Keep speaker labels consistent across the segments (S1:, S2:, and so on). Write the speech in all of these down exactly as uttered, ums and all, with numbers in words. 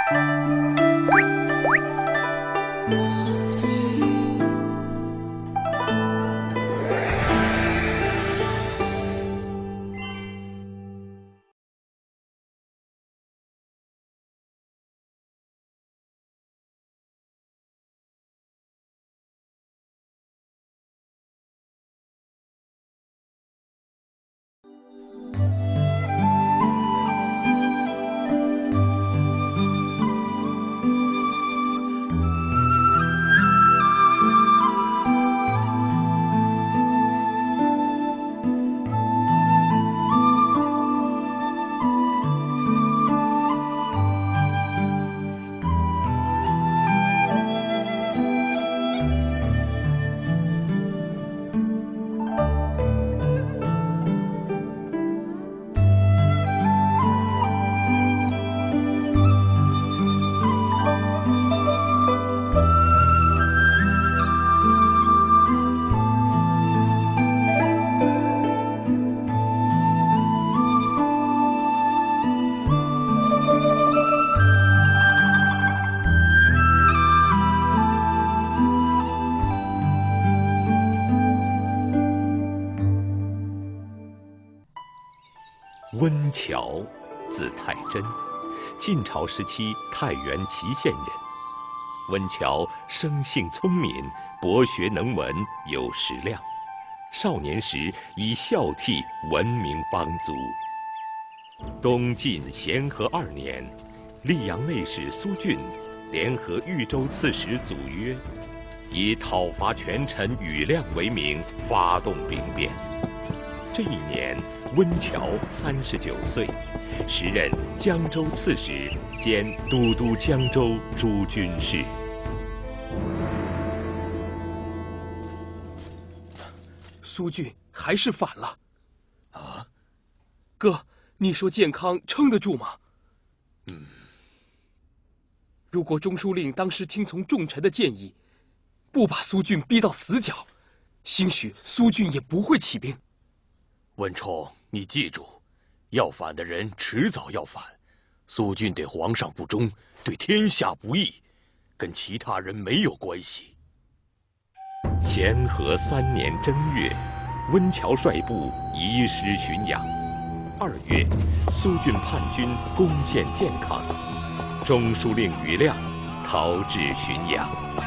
S1: 温峤，字太真，晋朝时期太原祁县人。温峤生性聪明，博学能文，有识量。少年时以孝悌闻名邦族。东晋咸和二年，溧阳内史苏峻联合豫州刺史祖约，以讨伐权臣庾亮为名，发动兵变。这一年，温峤三十九岁，时任江州刺史兼都督江州诸军事。
S2: 苏峻还是反了。啊，哥，你说健康撑得住吗？嗯。如果中书令当时听从众臣的建议，不把苏峻逼到死角，兴许苏峻也不会起兵。
S3: 文冲，你记住，要反的人迟早要反。苏峻对皇上不忠，对天下不义，跟其他人没有关系。
S1: 咸和三年正月，温峤率部移师浔阳。二月，苏峻叛军攻陷建康，中书令庾亮逃至浔阳。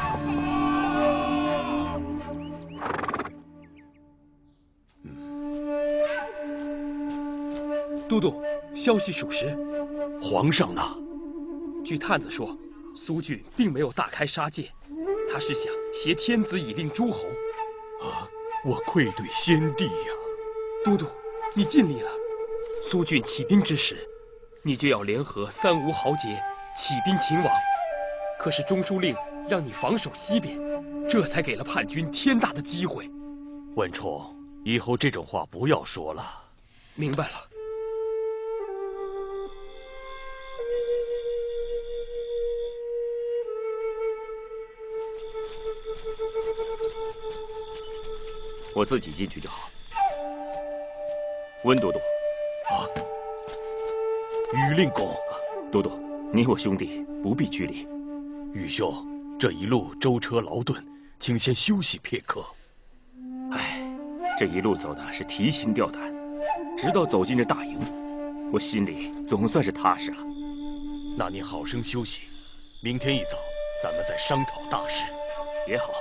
S2: 都督，消息属实。
S3: 皇上呢？
S2: 据探子说，苏峻并没有大开杀戒，他是想挟天子以令诸侯。
S3: 啊，我愧对先帝呀！
S2: 都督，你尽力了。苏峻起兵之时，你就要联合三吴豪杰起兵秦王。可是中书令让你防守西边，这才给了叛军天大的机会。
S3: 文冲，以后这种话不要说了。
S2: 明白了。
S4: 我自己进去就好。温都督，
S3: 啊，庾令公，
S4: 都督，你我兄弟不必拘礼。
S3: 庾兄，这一路舟车劳顿，请先休息片刻。
S4: 唉，这一路走的是提心吊胆，直到走进这大营，我心里总算是踏实了。
S3: 那你好生休息，明天一早咱们再商讨大事。
S4: 也好。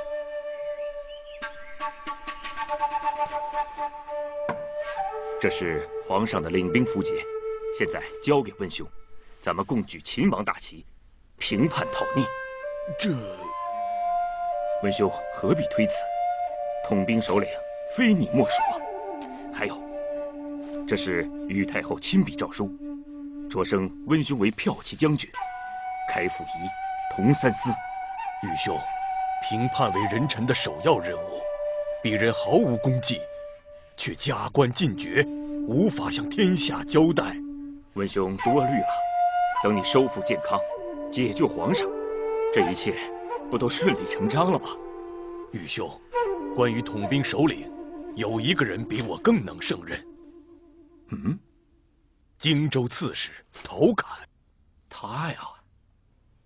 S4: 这是皇上的领兵符节，现在交给温兄，咱们共举秦王大旗，平叛讨逆。
S3: 这，
S4: 温兄何必推辞？统兵首领非你莫属啊！还有，这是豫太后亲笔诏书，擢升温兄为骠骑将军，开府仪，同三司。
S3: 庾兄，平叛为人臣的首要任务，鄙人毫无功绩，却加官进爵，无法向天下交代。
S4: 温兄多虑了，等你收复建康，解救皇上，这一切不都顺理成章了吗？
S3: 庾兄，关于统兵首领，有一个人比我更能胜任。
S4: 嗯，
S3: 荆州刺史陶侃。
S4: 他呀，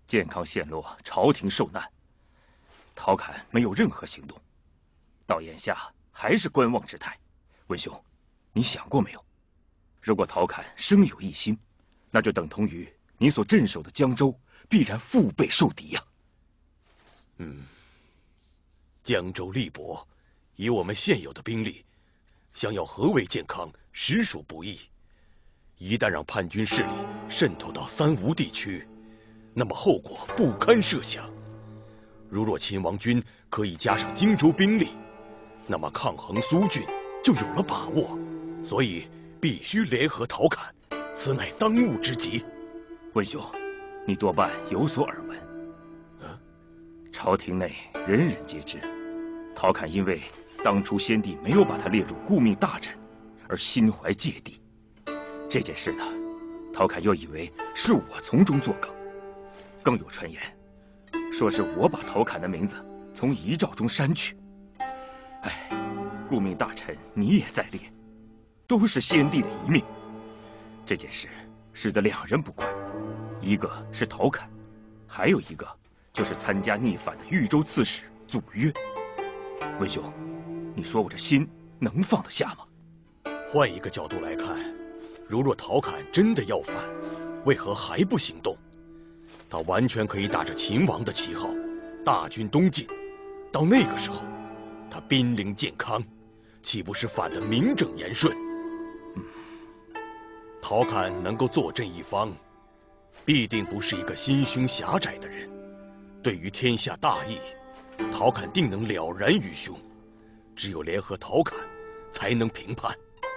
S4: 建康陷落，朝廷受难，陶侃没有任何行动，到眼下还是观望之态。文兄，你想过没有？如果陶侃生有异心，那就等同于你所镇守的江州必然腹背受敌呀、啊。
S3: 嗯，江州力薄，以我们现有的兵力，想要合围建康，实属不易。一旦让叛军势力渗透到三吴地区，那么后果不堪设想。如若秦王军可以加上荆州兵力，那么抗衡苏峻就有了把握。所以必须联合陶侃，此乃当务之急。
S4: 文兄，你多半有所耳闻。啊，朝廷内人人皆知，陶侃因为当初先帝没有把他列入顾命大臣，而心怀芥蒂。这件事呢，陶侃又以为是我从中作梗，更有传言，说是我把陶侃的名字从遗诏中删去。哎，顾命大臣你也在列，都是先帝的遗命。这件事使得两人不快，一个是陶侃，还有一个就是参加逆反的豫州刺史祖约。文兄，你说我这心能放得下吗？
S3: 换一个角度来看，如若陶侃真的要反，为何还不行动？他完全可以打着秦王的旗号，大军东进。到那个时候，他兵临建康，岂不是反得名正言顺？嗯，陶侃能够坐镇一方，必定不是一个心胸狭窄的人。对于天下大义，陶侃定能了然于胸。只有联合陶侃，才能平叛。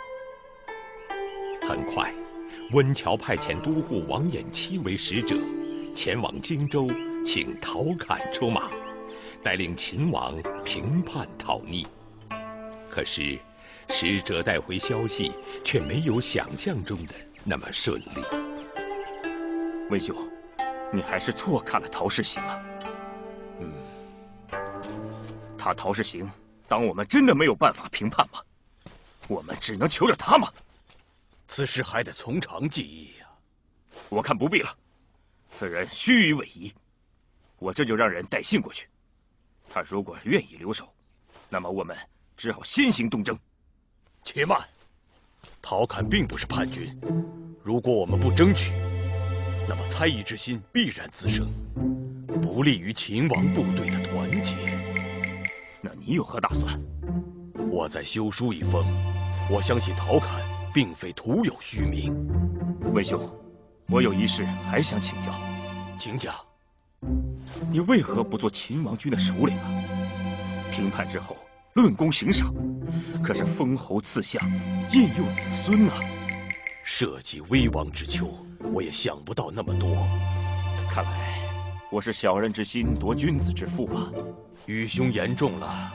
S1: 很快，温峤派遣都护王衍期为使者，前往荆州，请陶侃出马，带领秦王平叛讨逆。可是，使者带回消息，却没有想象中的那么顺利。
S4: 文兄，你还是错看了陶世行啊。
S3: 嗯，
S4: 他陶世行，当我们真的没有办法平叛吗？我们只能求着他吗？
S3: 此事还得从长计议呀、啊。
S4: 我看不必了，此人虚与委蛇，我这就让人带信过去。他如果愿意留守，那么我们只好先行东征。
S3: 且慢，陶侃并不是叛军，如果我们不争取，那么猜疑之心必然滋生，不利于秦王部队的团结。
S4: 那你有何打算？
S3: 我再修书一封，我相信陶侃并非徒有虚名。
S4: 文兄，我有一事还想请教。
S3: 请讲。
S4: 你为何不做秦王军的首领啊？平叛之后，论功行赏，可是封侯赐相，荫佑子孙啊。
S3: 涉及危亡之秋，我也想不到那么多。
S4: 看来我是小人之心夺君子之腹啊。
S3: 愚兄言重了。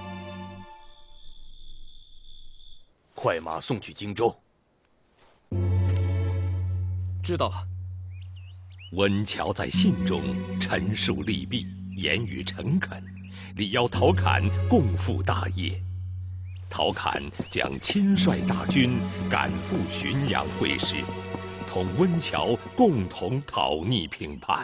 S3: 快马送去荆州。
S2: 知道了。
S1: 温峤在信中陈述利弊，言语诚恳，力邀陶侃共赴大业。陶侃将亲率大军赶赴浔阳会师，同温峤共同讨逆平叛。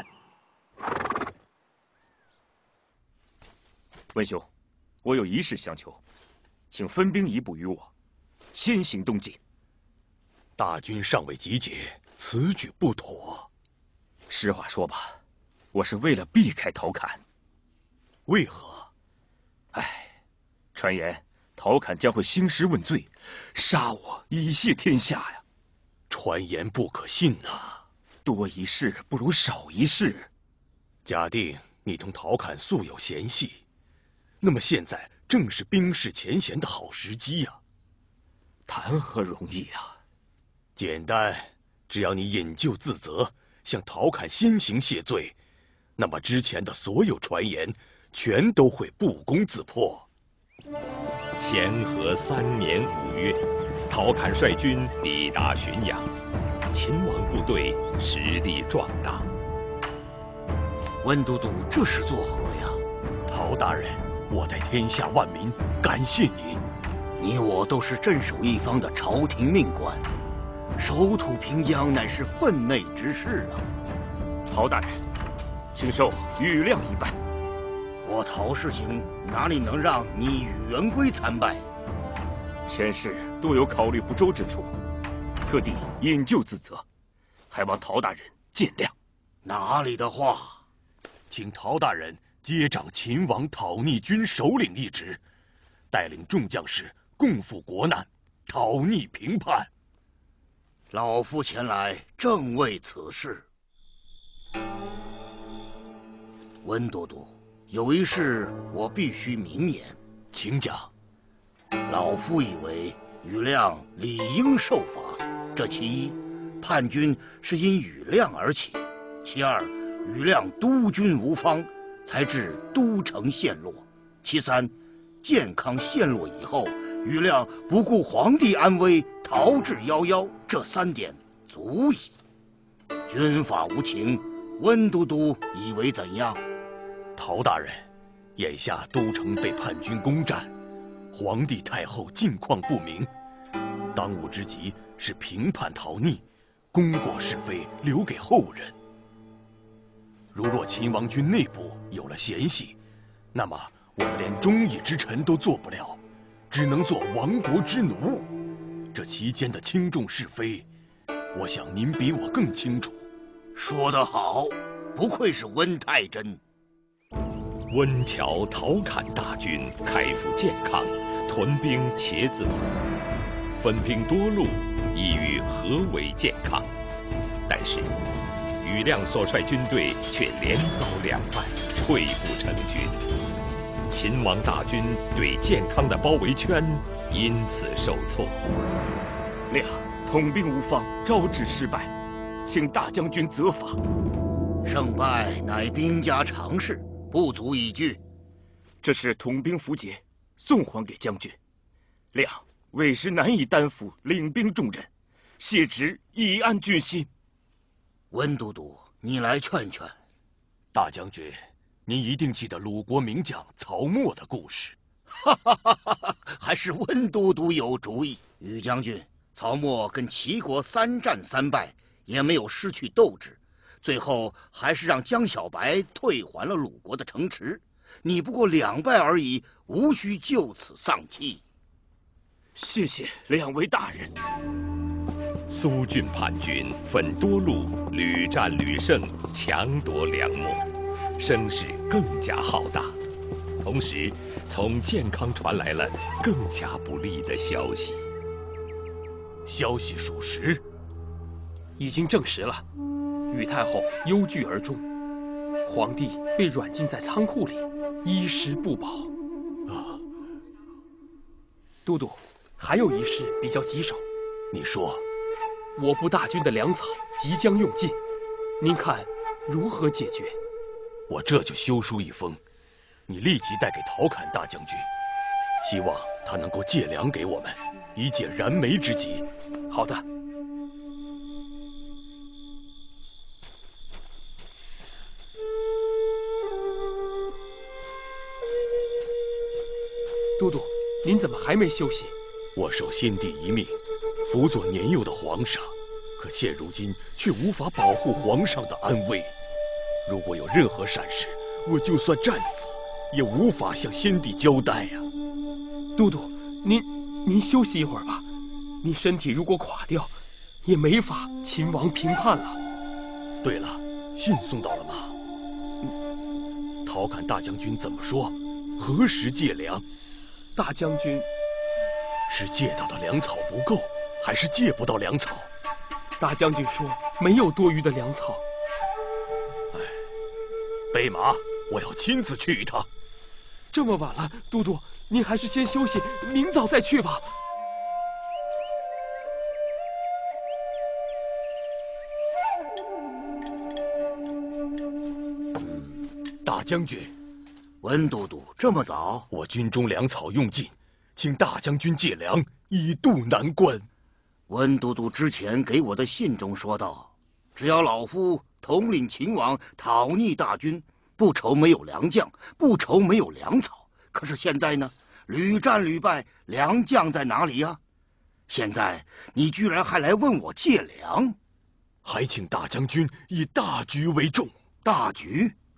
S4: 文兄，我有一事相求，请分兵一部于我，先行东进。
S3: 大军尚未集结，此举不妥。
S4: 实话说吧，我是为了避开陶侃。
S3: 为何？
S4: 唉，传言陶侃将会兴师问罪，杀我以谢天下呀。
S3: 传言不可信啊！
S4: 多一事不如少一事。
S3: 假定你同陶侃素有嫌隙，那么现在正是冰释前嫌的好时机呀、啊。
S4: 谈何容易啊！
S3: 简单，只要你引咎自责，向陶侃先行谢罪，那么之前的所有传言全都会不攻自破。
S1: 咸和三年五月，陶侃率军抵达浔阳，秦王部队实力壮大。
S5: 温都督这是作何呀？
S3: 陶大人，我代天下万民感谢您。
S5: 你我都是镇守一方的朝廷命官，守土平江乃是分内之事啊。
S4: 陶大人， 请受羽亮一拜。
S5: 我陶世行哪里能让你宇元圭参拜？
S4: 前世多有考虑不周之处，特地引咎自责，还望陶大人见谅。
S5: 哪里的话？
S3: 请陶大人接掌秦王讨逆军首领一职，带领众将士共赴国难，讨逆平叛。
S5: 老夫前来正为此事。温都督，有一事我必须明言，
S3: 请讲。
S5: 老夫以为羽亮理应受罚，这其一，叛军是因羽亮而起；其二，羽亮督军无方，才致都城陷落；其三，建康陷落以后，羽亮不顾皇帝安危，逃至夭夭，这三点足矣。军法无情，温都督以为怎样？
S3: 陶大人，眼下都城被叛军攻占，皇帝太后境况不明，当务之急是平叛逃逆，功过是非留给后人。如若秦王军内部有了嫌隙，那么我们连忠义之臣都做不了，只能做亡国之奴。这其间的轻重是非，我想您比我更清楚。
S5: 说得好，不愧是温太真。
S1: 温峤陶侃大军开赴建康，屯兵茄子浦，分兵多路，意欲合围建康。但是，羽亮所率军队却连遭两败，溃不成军。秦王大军对建康的包围圈因此受挫。
S4: 亮统兵无方，招致失败，请大将军责罚。
S5: 胜败乃兵家常事，不足以惧。
S4: 这是统兵符节，送还给将军。亮委实难以担负领兵重任，谢职以安军心。
S5: 温都督，你来劝劝。
S3: 大将军，您一定记得鲁国名将曹沫的故事。
S5: 哈哈哈哈！还是温都督有主意。羽将军，曹沫跟齐国三战三败，也没有失去斗志，最后还是让江小白退还了鲁国的城池。你不过两败而已，无需就此丧气。
S4: 谢谢两位大人。
S1: 苏峻叛军分多路，屡战屡胜，强夺粮秣，声势更加浩大。同时，从建康传来了更加不利的消息。
S3: 消息属实，
S2: 已经证实了，羽太后忧惧而终，皇帝被软禁在仓库里，衣食不保。
S3: 啊，
S2: 都督，还有一事比较棘手。
S3: 你说。
S2: 我部大军的粮草即将用尽，您看如何解决？
S3: 我这就修书一封，你立即带给陶侃大将军，希望他能够借粮给我们，以解燃眉之急。
S2: 好的。都督，您怎么还没休息？
S3: 我受先帝遗命，辅佐年幼的皇上，可现如今却无法保护皇上的安危。如果有任何闪失，我就算战死，也无法向先帝交代呀。
S2: 都督，您您休息一会儿吧。您身体如果垮掉，也没法秦王平叛了。
S3: 对了，信送到了吗？陶侃大将军怎么说？何时借粮？
S2: 大将军
S3: 是借到的粮草不够，还是借不到粮草？
S2: 大将军说没有多余的粮草。
S3: 哎，备马，我要亲自去一趟。
S2: 这么晚了，都督，您还是先休息，明早再去吧。
S3: 大将军，
S5: 温都督，这么早？
S3: 我军中粮草用尽，请大将军借粮，以渡难关。
S5: 温都督之前给我的信中说道，只要老夫统领秦王讨逆大军，不愁没有良将，不愁没有粮草。可是现在呢，屡战屡败，良将在哪里呀？现在你居然还来问我借粮，
S3: 还请大将军以大局为重。
S5: 大局？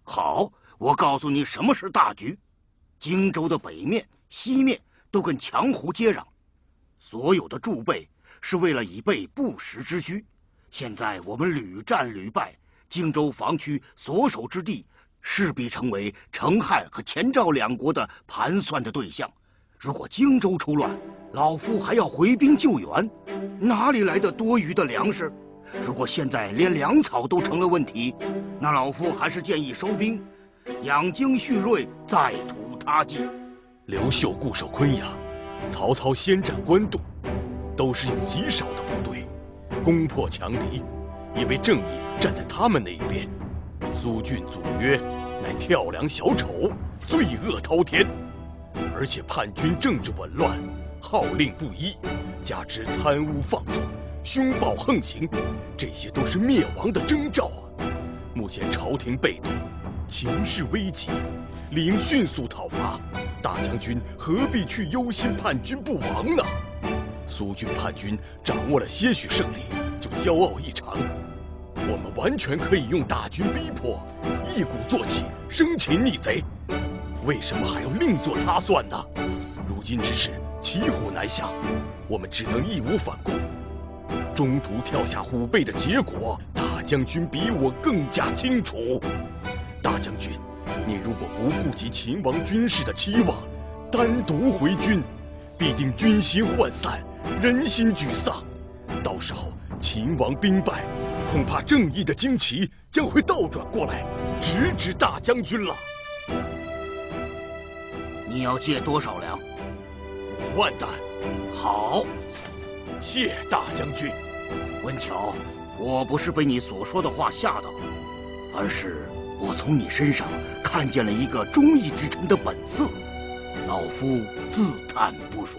S5: 好，我告诉你什么是大局。荆州的北面、西面都跟强湖接壤，所有的贮备是为了以备不时之需。现在我们屡战屡败，荆州防区所守之地势必成为成汉和前赵两国的盘算的对象。如果荆州出乱，老夫还要回兵救援，哪里来的多余的粮食？如果现在连粮草都成了问题，那老夫还是建议收兵，养精蓄锐，再图他计。
S3: 刘秀固守昆阳，曹操先占官渡，都是用极少的部队攻破强敌，因为正义站在他们那一边。苏峻、祖约乃跳梁小丑，罪恶滔天，而且叛军政治紊乱，号令不一，加之贪污放纵，凶暴横行，这些都是灭亡的征兆啊！目前朝廷被动，情势危急，理应迅速讨伐。大将军何必去忧心叛军不亡呢？苏峻叛军掌握了些许胜利，就骄傲异常。我们完全可以用大军逼迫，一鼓作气，生擒逆贼。为什么还要另作他算呢？如今之事骑虎难下，我们只能义无反顾。中途跳下虎背的结果，大将军比我更加清楚。大将军，你如果不顾及秦王军士的期望，单独回军，必定军心涣散，人心沮丧。到时候秦王兵败，恐怕正义的旌旗将会倒转过来，直指大将军了。
S5: 你要借多少粮？
S3: 五万担。
S5: 好，
S3: 谢大将军。
S5: 文巧，我不是被你所说的话吓到，而是我从你身上看见了一个忠义之臣的本色，老夫自叹不如。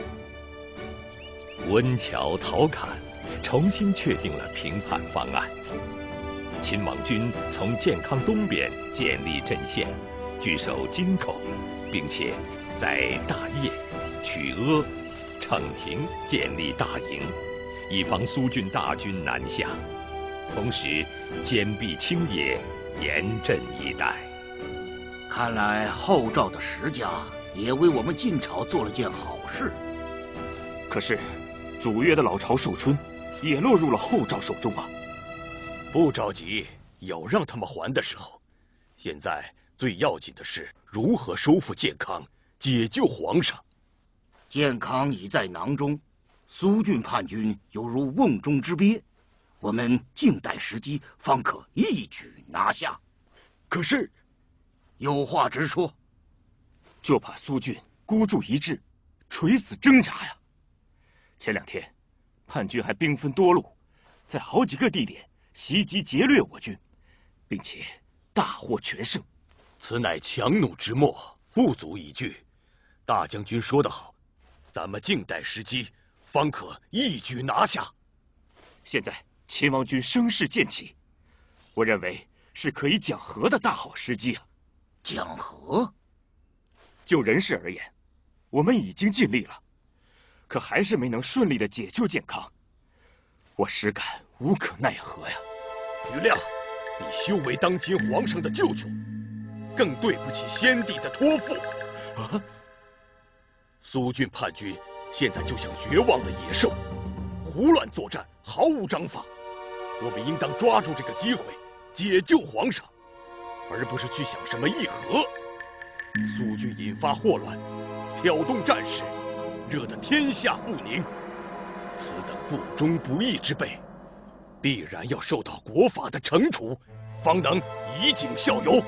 S1: 温峤、陶侃重新确定了平叛方案。秦王军从建康东边建立阵线，据守京口，并且在大业、曲阿、逞亭建立大营，以防苏峻大军南下。同时坚壁清野，严阵以待。
S5: 看来后赵的石家也为我们晋朝做了件好事。
S4: 可是祖约的老巢寿春也落入了后赵手中啊。
S3: 不着急，有让他们还的时候。现在最要紧的是如何收复建康，解救皇上。
S5: 建康已在囊中，苏峻叛军犹如瓮中之鳖，我们静待时机，方可一举拿下。
S4: 可是，
S5: 有话直说。
S4: 就怕苏峻孤注一掷，垂死挣扎呀。前两天，叛军还兵分多路，在好几个地点袭击劫掠我军，并且大获全胜。
S3: 此乃强弩之末，不足一惧。大将军说得好，咱们静待时机，方可一举拿下。
S4: 现在秦王军声势渐起，我认为是可以讲和的大好时机啊。
S5: 讲和？
S4: 就人事而言，我们已经尽力了，可还是没能顺利的解救建康，我实感无可奈何呀。
S3: 于亮，你休为当今皇上的舅舅，更对不起先帝的托付。啊！苏峻叛军现在就像绝望的野兽，胡乱作战，毫无章法。我们应当抓住这个机会，解救皇上，而不是去想什么议和。苏峻引发祸乱，挑动战事，惹得天下不宁。此等不忠不义之辈，必然要受到国法的惩处，方能以儆效尤。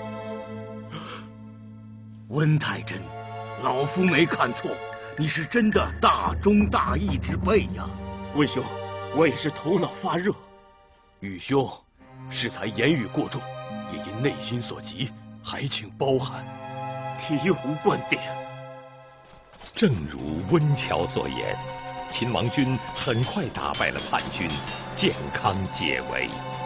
S5: 温太真，老夫没看错，你是真的大忠大义之辈呀。
S4: 温兄，我也是头脑发热。
S3: 禹兄，适才言语过重，也因内心所急，还请包涵。
S4: 醍醐灌顶。
S1: 正如温峤所言，秦王军很快打败了叛军，建康解围。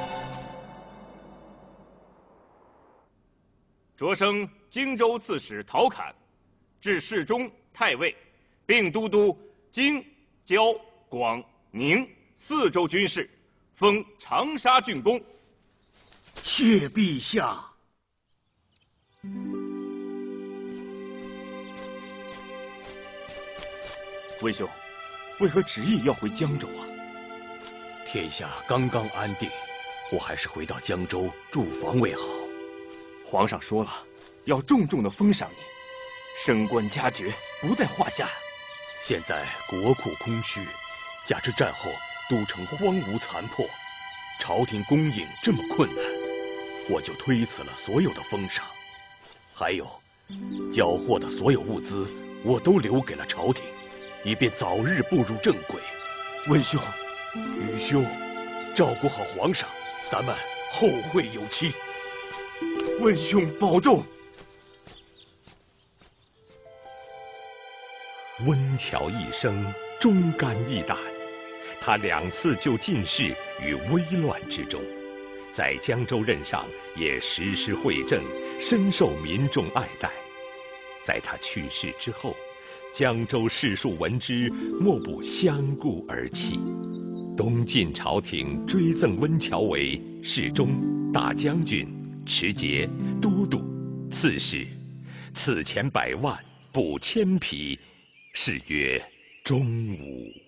S4: 擢升荆州刺史陶侃，至侍中、太尉，并都督荆、胶、广、宁四州军事，封长沙郡公。
S5: 谢陛下。
S4: 温兄，为何执意要回江州啊？
S3: 天下刚刚安定，我还是回到江州驻防为好。
S4: 皇上说了，要重重的封赏你，升官加爵不在话下。
S3: 现在国库空虚，加之战后都城荒芜残破，朝廷供应这么困难，我就推辞了所有的封赏。还有，缴获的所有物资，我都留给了朝廷，以便早日步入正轨。
S4: 温兄，
S3: 禹兄，照顾好皇上，咱们后会有期。
S4: 温兄保重。
S1: 温峤一生忠肝义胆，他两次救进士于危乱之中，在江州任上也时时惠政，深受民众爱戴。在他去世之后，江州士庶闻之，莫不相顾而泣。东晋朝廷追赠温峤为侍中、大将军、持节、都督、刺史，赐钱百万，补千匹，谥曰忠武。